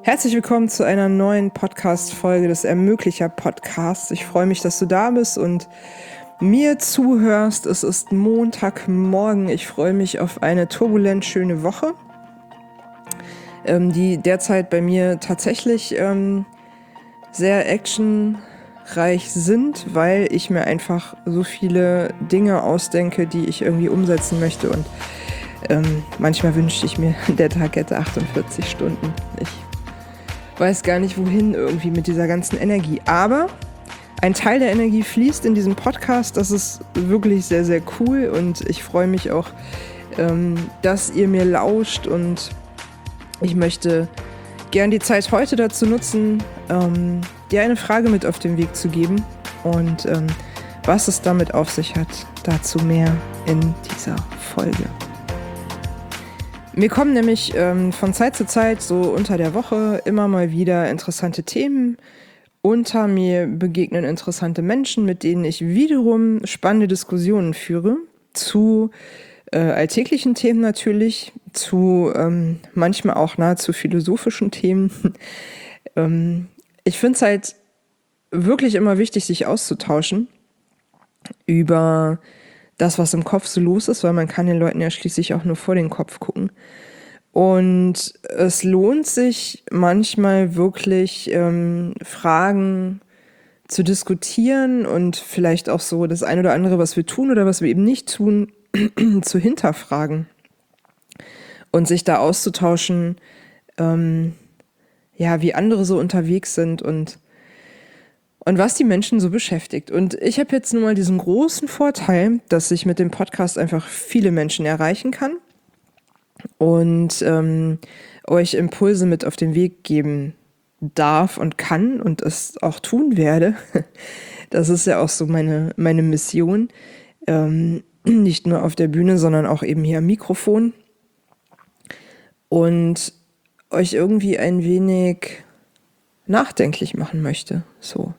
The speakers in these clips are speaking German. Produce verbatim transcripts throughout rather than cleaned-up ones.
Herzlich willkommen zu einer neuen Podcast-Folge des Ermöglicher-Podcasts. Ich freue mich, dass du da bist und mir zuhörst. Es ist Montagmorgen. Ich freue mich auf eine turbulent schöne Woche, ähm, die derzeit bei mir tatsächlich ähm, sehr actionreich sind, weil ich mir einfach so viele Dinge ausdenke, die ich irgendwie umsetzen möchte. Und ähm, manchmal wünschte ich mir, der Tag hätte achtundvierzig Stunden. Ich weiß gar nicht, wohin irgendwie mit dieser ganzen Energie. Aber ein Teil der Energie fließt in diesem Podcast. Das ist wirklich sehr, sehr cool. Und ich freue mich auch, ähm, dass ihr mir lauscht. Und ich möchte gern die Zeit heute dazu nutzen, ähm, dir eine Frage mit auf den Weg zu geben. Und ähm, was es damit auf sich hat, dazu mehr in dieser Folge. Mir kommen nämlich ähm, von Zeit zu Zeit, so unter der Woche, immer mal wieder interessante Themen unter. Mir begegnen interessante Menschen, mit denen ich wiederum spannende Diskussionen führe. Zu äh, alltäglichen Themen natürlich, zu ähm, manchmal auch nahezu philosophischen Themen. ähm, ich finde es halt wirklich immer wichtig, sich auszutauschen über das, was im Kopf so los ist, weil man kann den Leuten ja schließlich auch nur vor den Kopf gucken. Und es lohnt sich manchmal wirklich, ähm, Fragen zu diskutieren und vielleicht auch so das eine oder andere, was wir tun oder was wir eben nicht tun, zu hinterfragen und sich da auszutauschen, ähm, ja, wie andere so unterwegs sind und Und was die Menschen so beschäftigt. Und ich habe jetzt nun mal diesen großen Vorteil, dass ich mit dem Podcast einfach viele Menschen erreichen kann und ähm, euch Impulse mit auf den Weg geben darf und kann und es auch tun werde. Das ist ja auch so meine, meine Mission. Ähm, nicht nur auf der Bühne, sondern auch eben hier am Mikrofon. Und euch irgendwie ein wenig nachdenklich machen möchte. So.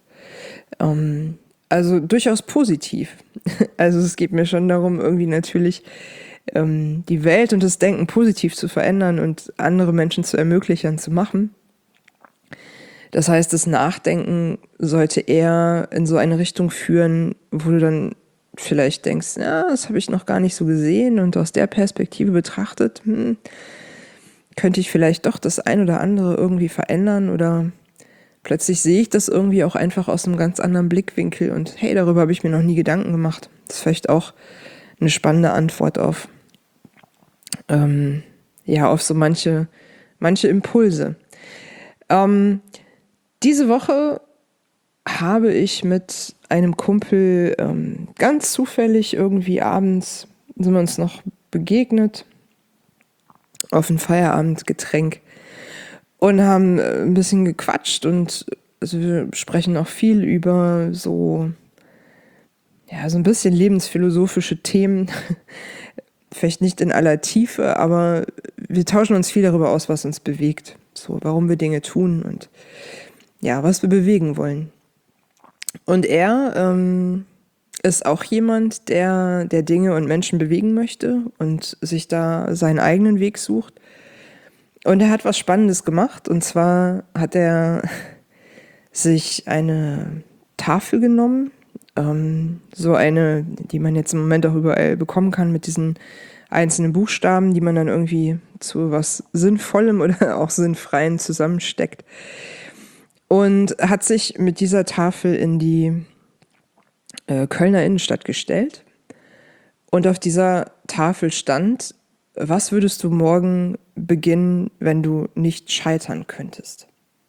Also durchaus positiv. Also es geht mir schon darum, irgendwie natürlich ähm, die Welt und das Denken positiv zu verändern und andere Menschen zu ermöglichen, zu machen. Das heißt, das Nachdenken sollte eher in so eine Richtung führen, wo du dann vielleicht denkst, ja, das habe ich noch gar nicht so gesehen und aus der Perspektive betrachtet, hm, könnte ich vielleicht doch das ein oder andere irgendwie verändern oder plötzlich sehe ich das irgendwie auch einfach aus einem ganz anderen Blickwinkel und hey, darüber habe ich mir noch nie Gedanken gemacht. Das ist vielleicht auch eine spannende Antwort auf, ähm, ja, auf so manche, manche Impulse. Ähm, diese Woche habe ich mit einem Kumpel ähm, ganz zufällig irgendwie abends, sind wir uns noch begegnet, auf ein Feierabendgetränk. Und haben ein bisschen gequatscht und also wir sprechen auch viel über so, ja, so ein bisschen lebensphilosophische Themen. Vielleicht nicht in aller Tiefe, aber wir tauschen uns viel darüber aus, was uns bewegt. So, warum wir Dinge tun und ja, was wir bewegen wollen. Und er ähm, ist auch jemand, der, der Dinge und Menschen bewegen möchte und sich da seinen eigenen Weg sucht. Und er hat was Spannendes gemacht, und zwar hat er sich eine Tafel genommen, ähm, so eine, die man jetzt im Moment auch überall bekommen kann mit diesen einzelnen Buchstaben, die man dann irgendwie zu was Sinnvollem oder auch Sinnfreiem zusammensteckt. Und hat sich mit dieser Tafel in die äh, Kölner Innenstadt gestellt. Und auf dieser Tafel stand: Was würdest du morgen beginnen, wenn du nicht scheitern könntest?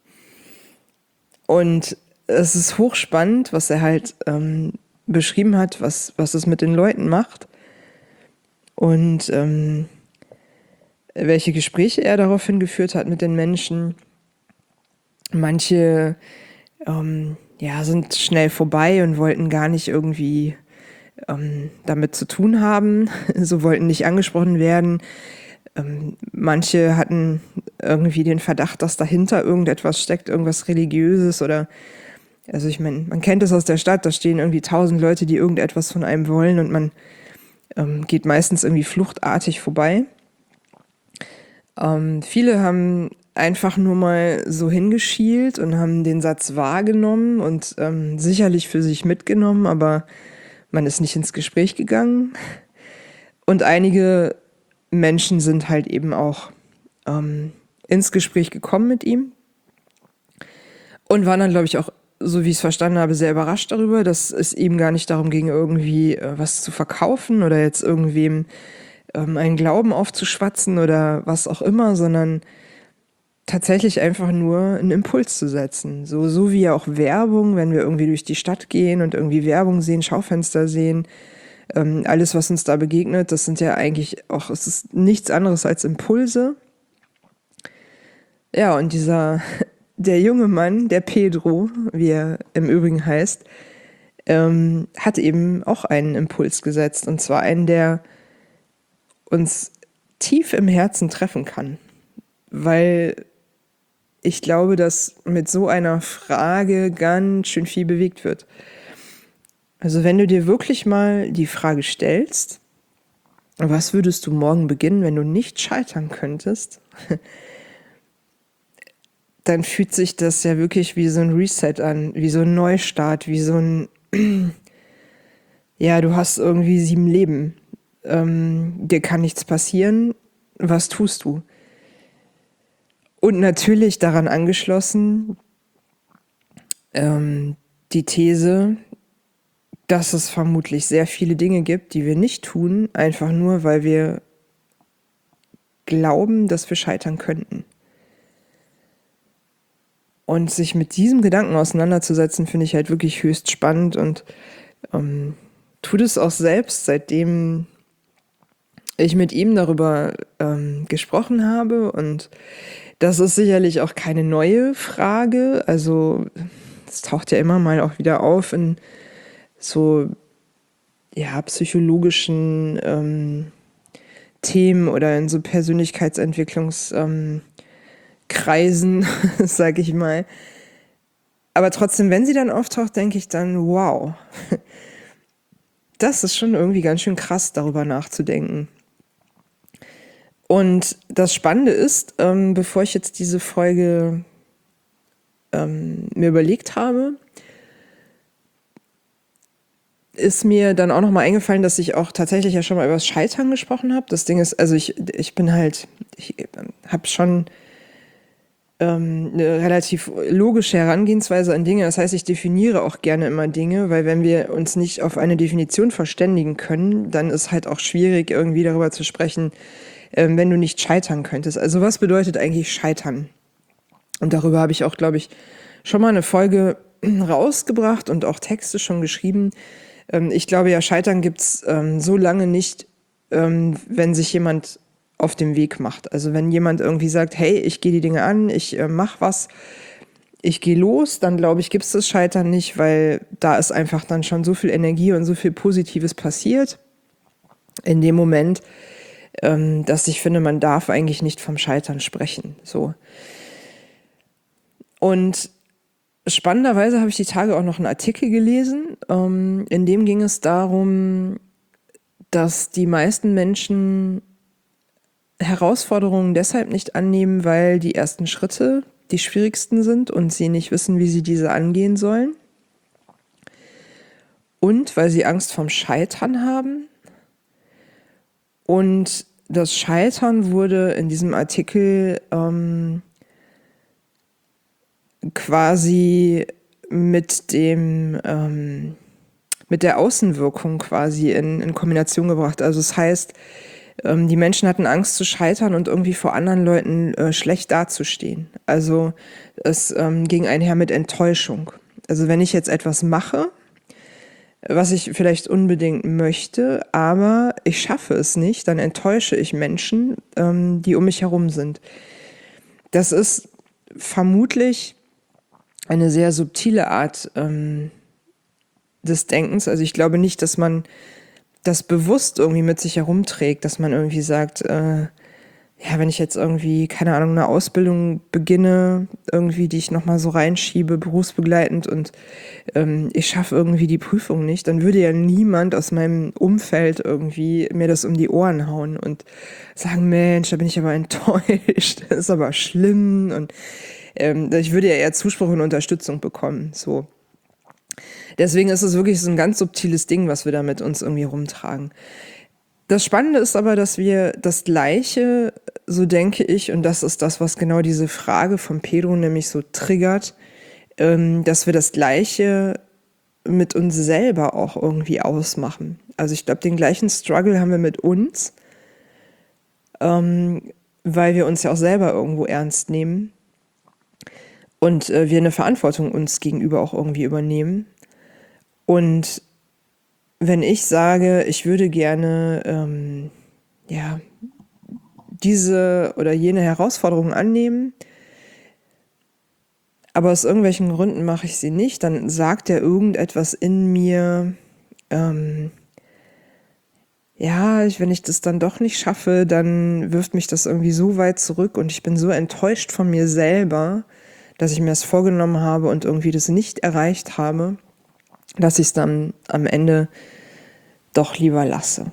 Und es ist hochspannend, was er halt ähm, beschrieben hat, was, was es mit den Leuten macht und ähm, welche Gespräche er daraufhin geführt hat mit den Menschen. Manche ähm, ja, sind schnell vorbei und wollten gar nicht irgendwie ähm, damit zu tun haben, so wollten nicht angesprochen werden. Ähm, manche hatten irgendwie den Verdacht, dass dahinter irgendetwas steckt, irgendwas Religiöses oder, also ich meine, man kennt es aus der Stadt, da stehen irgendwie tausend Leute, die irgendetwas von einem wollen und man ähm, geht meistens irgendwie fluchtartig vorbei. Ähm, viele haben einfach nur mal so hingeschielt und haben den Satz wahrgenommen und ähm, sicherlich für sich mitgenommen, aber man ist nicht ins Gespräch gegangen. Und einige Menschen sind halt eben auch ähm, ins Gespräch gekommen mit ihm und waren dann, glaube ich, auch, so wie ich es verstanden habe, sehr überrascht darüber, dass es ihm gar nicht darum ging, irgendwie äh, was zu verkaufen oder jetzt irgendwem ähm, einen Glauben aufzuschwatzen oder was auch immer, sondern tatsächlich einfach nur einen Impuls zu setzen. So, so wie ja auch Werbung, wenn wir irgendwie durch die Stadt gehen und irgendwie Werbung sehen, Schaufenster sehen, ähm, alles, was uns da begegnet, das sind ja eigentlich auch, es ist nichts anderes als Impulse. Ja, und dieser, der junge Mann, der Pedro, wie er im Übrigen heißt, ähm, hat eben auch einen Impuls gesetzt. Und zwar einen, der uns tief im Herzen treffen kann. Weil ich glaube, dass mit so einer Frage ganz schön viel bewegt wird. Also wenn du dir wirklich mal die Frage stellst, was würdest du morgen beginnen, wenn du nicht scheitern könntest, dann fühlt sich das ja wirklich wie so ein Reset an, wie so ein Neustart, wie so ein, ja, du hast irgendwie sieben Leben, ähm, dir kann nichts passieren, was tust du? Und natürlich daran angeschlossen ähm, die These, dass es vermutlich sehr viele Dinge gibt, die wir nicht tun, einfach nur, weil wir glauben, dass wir scheitern könnten. Und sich mit diesem Gedanken auseinanderzusetzen, finde ich halt wirklich höchst spannend und ähm, tut es auch selbst, seitdem ich mit ihm darüber ähm, gesprochen habe. Und das ist sicherlich auch keine neue Frage. Also es taucht ja immer mal auch wieder auf in so ja, psychologischen ähm, Themen oder in so Persönlichkeitsentwicklungskreisen, ähm, sag ich mal. Aber trotzdem, wenn sie dann auftaucht, denke ich dann, wow, das ist schon irgendwie ganz schön krass, darüber nachzudenken. Und das Spannende ist, ähm, bevor ich jetzt diese Folge ähm, mir überlegt habe, ist mir dann auch nochmal eingefallen, dass ich auch tatsächlich ja schon mal über das Scheitern gesprochen habe. Das Ding ist, also ich, ich bin halt, ich habe schon ähm, eine relativ logische Herangehensweise an Dinge. Das heißt, ich definiere auch gerne immer Dinge, weil wenn wir uns nicht auf eine Definition verständigen können, dann ist halt auch schwierig, irgendwie darüber zu sprechen, ähm, wenn du nicht scheitern könntest. Also was bedeutet eigentlich Scheitern? Und darüber habe ich auch, glaube ich, schon mal eine Folge rausgebracht und auch Texte schon geschrieben. Ich glaube ja, Scheitern gibt es ähm, so lange nicht, ähm, wenn sich jemand auf dem Weg macht. Also wenn jemand irgendwie sagt, hey, ich gehe die Dinge an, ich äh, mache was, ich gehe los, dann glaube ich, gibt es das Scheitern nicht, weil da ist einfach dann schon so viel Energie und so viel Positives passiert in dem Moment, ähm, dass ich finde, man darf eigentlich nicht vom Scheitern sprechen. So. Und spannenderweise habe ich die Tage auch noch einen Artikel gelesen, ähm, in dem ging es darum, dass die meisten Menschen Herausforderungen deshalb nicht annehmen, weil die ersten Schritte die schwierigsten sind und sie nicht wissen, wie sie diese angehen sollen. Und weil sie Angst vorm Scheitern haben. Und das Scheitern wurde in diesem Artikel ähm, quasi mit dem ähm, mit der Außenwirkung quasi in, in Kombination gebracht. Also das heißt, ähm, die Menschen hatten Angst zu scheitern und irgendwie vor anderen Leuten äh, schlecht dazustehen. Also es ähm, ging einher mit Enttäuschung. Also wenn ich jetzt etwas mache, was ich vielleicht unbedingt möchte, aber ich schaffe es nicht, dann enttäusche ich Menschen, ähm, die um mich herum sind. Das ist vermutlich eine sehr subtile Art ähm, des Denkens. Also ich glaube nicht, dass man das bewusst irgendwie mit sich herumträgt, dass man irgendwie sagt, äh, ja, wenn ich jetzt irgendwie, keine Ahnung, eine Ausbildung beginne, irgendwie, die ich nochmal so reinschiebe, berufsbegleitend und ähm, ich schaffe irgendwie die Prüfung nicht, dann würde ja niemand aus meinem Umfeld irgendwie mir das um die Ohren hauen und sagen, Mensch, da bin ich aber enttäuscht, das ist aber schlimm und ähm, ich würde ja eher Zuspruch und Unterstützung bekommen, so. Deswegen ist es wirklich so ein ganz subtiles Ding, was wir da mit uns irgendwie rumtragen. Das Spannende ist aber, dass wir das Gleiche, so denke ich, und das ist das, was genau diese Frage von Pedro nämlich so triggert, ähm, dass wir das Gleiche mit uns selber auch irgendwie ausmachen. Also ich glaube, den gleichen Struggle haben wir mit uns, ähm, weil wir uns ja auch selber irgendwo ernst nehmen und äh, wir eine Verantwortung uns gegenüber auch irgendwie übernehmen. Und wenn ich sage, ich würde gerne ähm, ja, diese oder jene Herausforderung annehmen, aber aus irgendwelchen Gründen mache ich sie nicht, dann sagt ja irgendetwas in mir, ähm, ja, wenn ich das dann doch nicht schaffe, dann wirft mich das irgendwie so weit zurück und ich bin so enttäuscht von mir selber, dass ich mir das vorgenommen habe und irgendwie das nicht erreicht habe, dass ich es dann am Ende doch lieber lasse.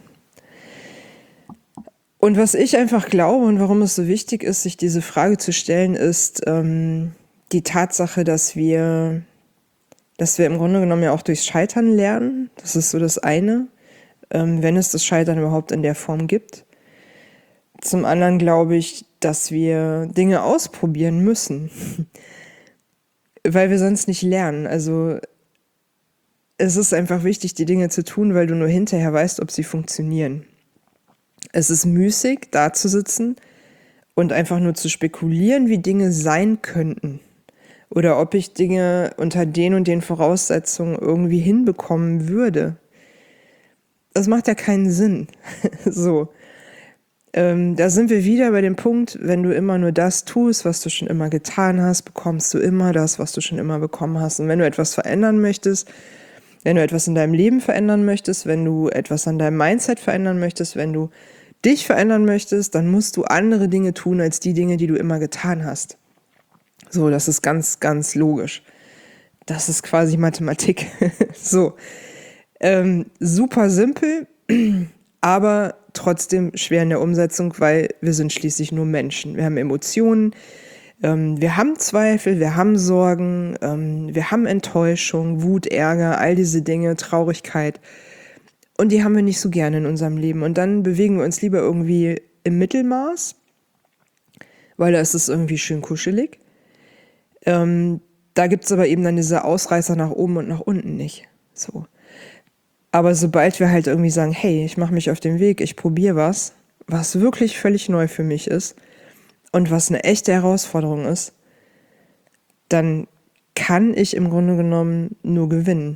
Und was ich einfach glaube und warum es so wichtig ist, sich diese Frage zu stellen, ist ähm, die Tatsache, dass wir, dass wir im Grunde genommen ja auch durchs Scheitern lernen. Das ist so das eine, ähm, wenn es das Scheitern überhaupt in der Form gibt. Zum anderen glaube ich, dass wir Dinge ausprobieren müssen, weil wir sonst nicht lernen. Also es ist einfach wichtig, die Dinge zu tun, weil du nur hinterher weißt, ob sie funktionieren. Es ist müßig, da zu sitzen und einfach nur zu spekulieren, wie Dinge sein könnten. Oder ob ich Dinge unter den und den Voraussetzungen irgendwie hinbekommen würde. Das macht ja keinen Sinn. So. Ähm, da sind wir wieder bei dem Punkt, wenn du immer nur das tust, was du schon immer getan hast, bekommst du immer das, was du schon immer bekommen hast. Und wenn du etwas verändern möchtest, wenn du etwas in deinem Leben verändern möchtest, wenn du etwas an deinem Mindset verändern möchtest, wenn du dich verändern möchtest, dann musst du andere Dinge tun als die Dinge, die du immer getan hast. So, das ist ganz, ganz logisch. Das ist quasi Mathematik. So, ähm, super simpel, aber trotzdem schwer in der Umsetzung, weil wir sind schließlich nur Menschen. Wir haben Emotionen, ähm, wir haben Zweifel, wir haben Sorgen, ähm, wir haben Enttäuschung, Wut, Ärger, all diese Dinge, Traurigkeit. Und die haben wir nicht so gerne in unserem Leben. Und dann bewegen wir uns lieber irgendwie im Mittelmaß, weil da ist es irgendwie schön kuschelig. Ähm, da gibt es aber eben dann diese Ausreißer nach oben und nach unten nicht. So. Aber sobald wir halt irgendwie sagen, hey, ich mache mich auf den Weg, ich probiere was, was wirklich völlig neu für mich ist und was eine echte Herausforderung ist, dann kann ich im Grunde genommen nur gewinnen.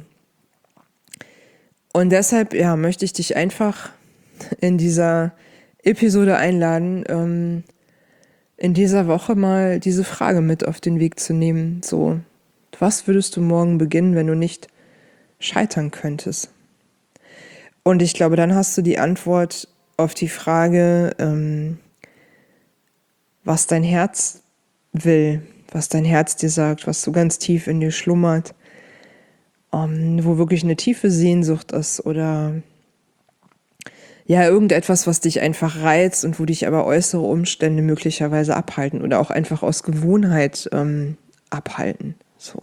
Und deshalb, ja, möchte ich dich einfach in dieser Episode einladen, ähm, in dieser Woche mal diese Frage mit auf den Weg zu nehmen. So, was würdest du morgen beginnen, wenn du nicht scheitern könntest? Und ich glaube, dann hast du die Antwort auf die Frage, ähm, was dein Herz will, was dein Herz dir sagt, was so ganz tief in dir schlummert, ähm, wo wirklich eine tiefe Sehnsucht ist oder ja, irgendetwas, was dich einfach reizt und wo dich aber äußere Umstände möglicherweise abhalten oder auch einfach aus Gewohnheit ähm, abhalten. So.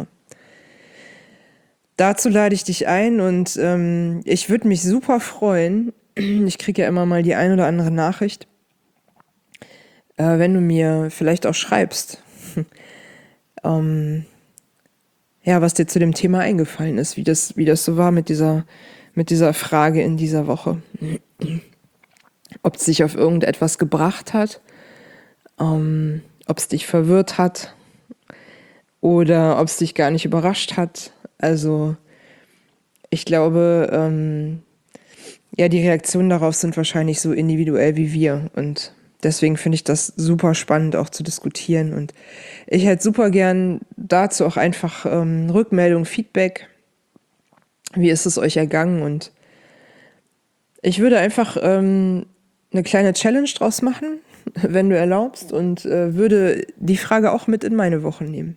Dazu lade ich dich ein und ähm, ich würde mich super freuen, ich kriege ja immer mal die ein oder andere Nachricht, äh, wenn du mir vielleicht auch schreibst, ähm, ja, was dir zu dem Thema eingefallen ist, wie das, wie das so war mit dieser, mit dieser Frage in dieser Woche. Ob es dich auf irgendetwas gebracht hat, ähm, ob es dich verwirrt hat oder ob es dich gar nicht überrascht hat. Also ich glaube, ähm, ja, die Reaktionen darauf sind wahrscheinlich so individuell wie wir und deswegen finde ich das super spannend auch zu diskutieren und ich hätte super gern dazu auch einfach ähm, Rückmeldung, Feedback. Wie ist es euch ergangen? Und ich würde einfach ähm, eine kleine Challenge draus machen. wenn du erlaubst, und äh, würde die Frage auch mit in meine Woche nehmen.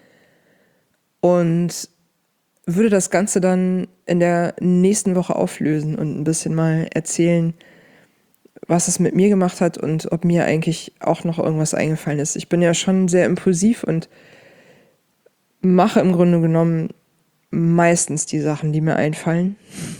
Und würde das Ganze dann in der nächsten Woche auflösen und ein bisschen mal erzählen, was es mit mir gemacht hat und ob mir eigentlich auch noch irgendwas eingefallen ist. Ich bin ja schon sehr impulsiv und mache im Grunde genommen meistens die Sachen, die mir einfallen,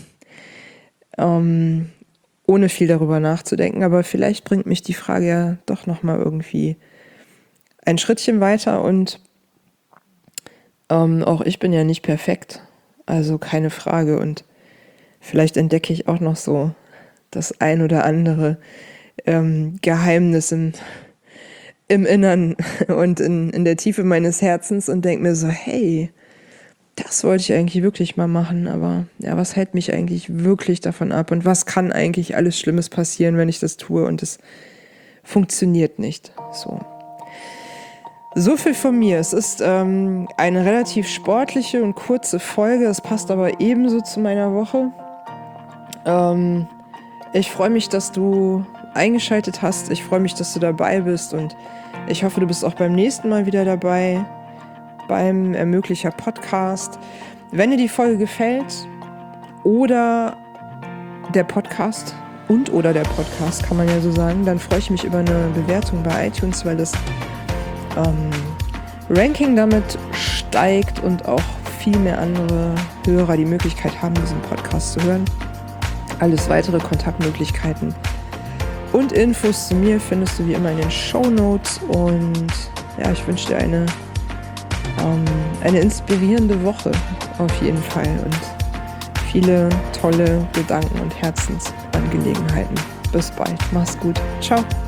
ähm, ohne viel darüber nachzudenken. Aber vielleicht bringt mich die Frage ja doch nochmal irgendwie ein Schrittchen weiter. Und ähm, auch ich bin ja nicht perfekt, also keine Frage. Und vielleicht entdecke ich auch noch so das ein oder andere ähm, Geheimnis im, im Innern und in, in der Tiefe meines Herzens und denke mir so, hey, das wollte ich eigentlich wirklich mal machen, aber ja, was hält mich eigentlich wirklich davon ab und was kann eigentlich alles Schlimmes passieren, wenn ich das tue und es funktioniert nicht. So. So viel von mir. Es ist ähm, eine relativ sportliche und kurze Folge, es passt aber ebenso zu meiner Woche. Ähm, ich freue mich, dass du eingeschaltet hast, ich freue mich, dass du dabei bist und ich hoffe, du bist auch beim nächsten Mal wieder dabei beim Ermöglicher Podcast. Wenn dir die Folge gefällt oder der Podcast und oder der Podcast, kann man ja so sagen, dann freue ich mich über eine Bewertung bei iTunes, weil das ähm, Ranking damit steigt und auch viel mehr andere Hörer die Möglichkeit haben, diesen Podcast zu hören. Alles weitere Kontaktmöglichkeiten und Infos zu mir findest du wie immer in den Shownotes und ja, ich wünsche dir eine eine inspirierende Woche auf jeden Fall und viele tolle Gedanken und Herzensangelegenheiten. Bis bald. Mach's gut. Ciao.